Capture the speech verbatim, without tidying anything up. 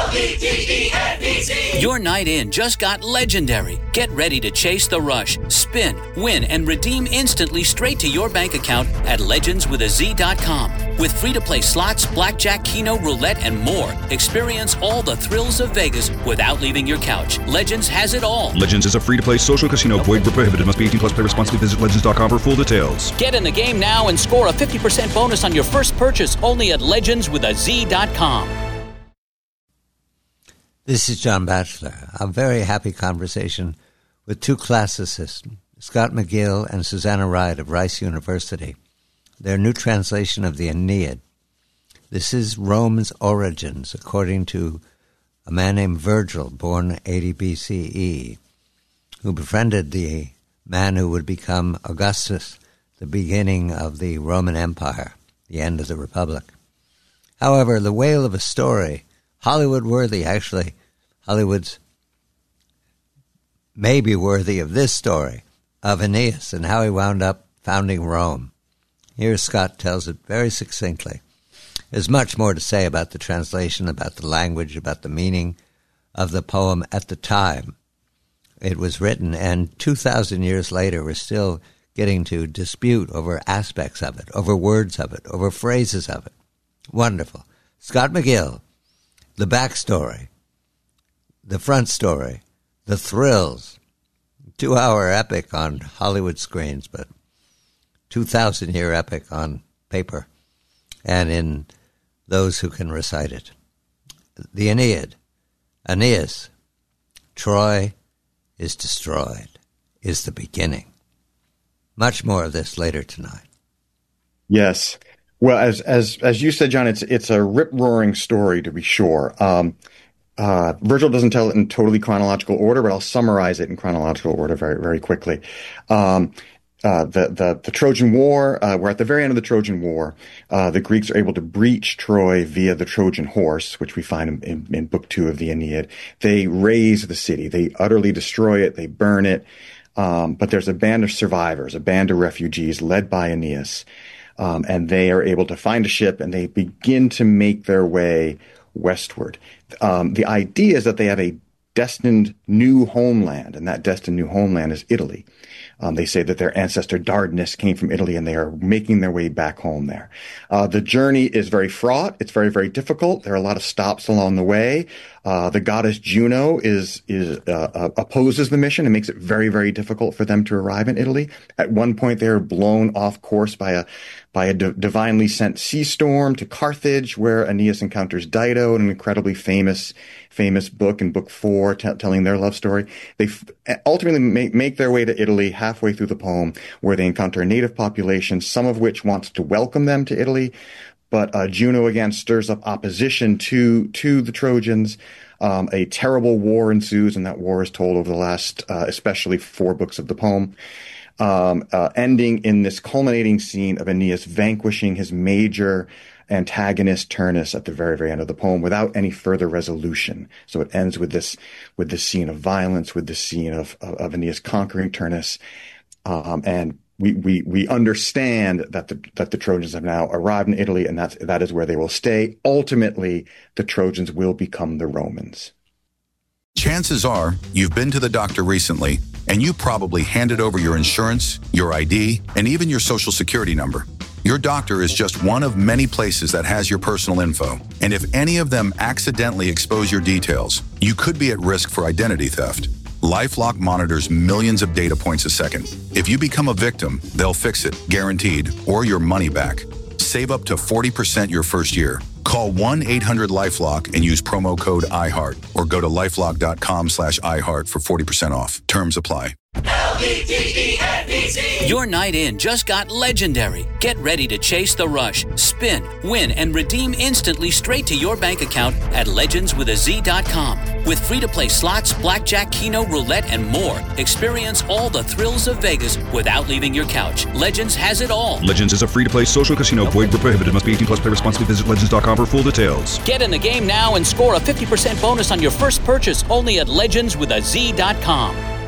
L E G E N D Z. Your night in just got legendary. Get ready to chase the rush, spin, win, and redeem instantly straight to your bank account at legends with a z dot com. With free-to-play slots, blackjack, keno, roulette, and more, experience all the thrills of Vegas without leaving your couch. Legends has it all. Legends is a free-to-play social casino. Void where prohibited. Must be eighteen plus. Play responsibly. Visit legends dot com for full details. Get in the game now and score a fifty percent bonus on your first purchase only at legends with a z dot com. This is John Batchelor. A very happy conversation with two classicists, Scott McGill and Susanna Wright of Rice University. Their new translation of the Aeneid. This is Rome's origins, according to a man named Virgil, born eighty B C E, who befriended the man who would become Augustus, the beginning of the Roman Empire, the end of the Republic. However, the whale of a story, Hollywood-worthy, actually, Hollywood's maybe worthy of this story, of Aeneas and how he wound up founding Rome. Here Scott tells it very succinctly. There's much more to say about the translation, about the language, about the meaning of the poem at the time it was written, and two thousand years later we're still getting to dispute over aspects of it, over words of it, over phrases of it. Wonderful. Scott McGill, the backstory, the front story, the thrills, two-hour epic on Hollywood screens, but two thousand year epic on paper and in those who can recite it. The Aeneid, Aeneas, Troy is destroyed, is the beginning. Much more of this later tonight. Yes. Well, as as as you said, John, it's it's a rip-roaring story, to be sure. Um, uh, Virgil doesn't tell it in totally chronological order, but I'll summarize it in chronological order very, very quickly. Um, Uh, the, the, the Trojan War, uh, we're at the very end of the Trojan War. Uh, the Greeks are able to breach Troy via the Trojan horse, which we find in, in, in book two of the Aeneid. They raze the city. They utterly destroy it. They burn it. Um, but there's a band of survivors, a band of refugees led by Aeneas. Um, and they are able to find a ship and they begin to make their way westward. Um, the idea is that they have a destined new homeland, and that destined new homeland is Italy. Um, they say that their ancestor Dardanus came from Italy, and they are making their way back home there. Uh, the journey is very fraught. It's very, very difficult. There are a lot of stops along the way. Uh, the goddess Juno is, is, uh, uh, opposes the mission and makes it very, very difficult for them to arrive in Italy. At one point, they are blown off course by a, by a d- divinely sent sea storm to Carthage, where Aeneas encounters Dido, an incredibly famous, famous book in book four, t- telling their love story. They f- ultimately make, make their way to Italy halfway through the poem, where they encounter a native population, some of which wants to welcome them to Italy. But uh, Juno again stirs up opposition to to the Trojans. Um, a terrible war ensues, and that war is told over the last, uh, especially four books of the poem, um, uh, ending in this culminating scene of Aeneas vanquishing his major antagonist Turnus at the very, very end of the poem without any further resolution. So it ends with this with this scene of violence, with this scene of of, of Aeneas conquering Turnus, um, and We, we, we understand that the, that the Trojans have now arrived in Italy, and that's, that is where they will stay. Ultimately, the Trojans will become the Romans. Chances are you've been to the doctor recently, and you probably handed over your insurance, your I D, and even your social security number. Your doctor is just one of many places that has your personal info. And if any of them accidentally expose your details, you could be at risk for identity theft. LifeLock monitors millions of data points a second. If you become a victim, they'll fix it, guaranteed, or your money back. Save up to forty percent your first year. Call one eight hundred LifeLock and use promo code iHeart, or go to lifelock.com slash iHeart for forty percent off. Terms apply. L E G E N D Z. Your night in just got legendary. Get ready to chase the rush, spin, win, and redeem instantly straight to your bank account at legends with a z dot com. With free-to-play slots, blackjack, keno, roulette, and more, experience all the thrills of Vegas without leaving your couch. Legends has it all. Legends is a free-to-play social casino. Void where prohibited. Must be eighteen plus. Play responsibly. Visit legends dot com for full details. Get in the game now and score a fifty percent bonus on your first purchase only at legends with a z dot com.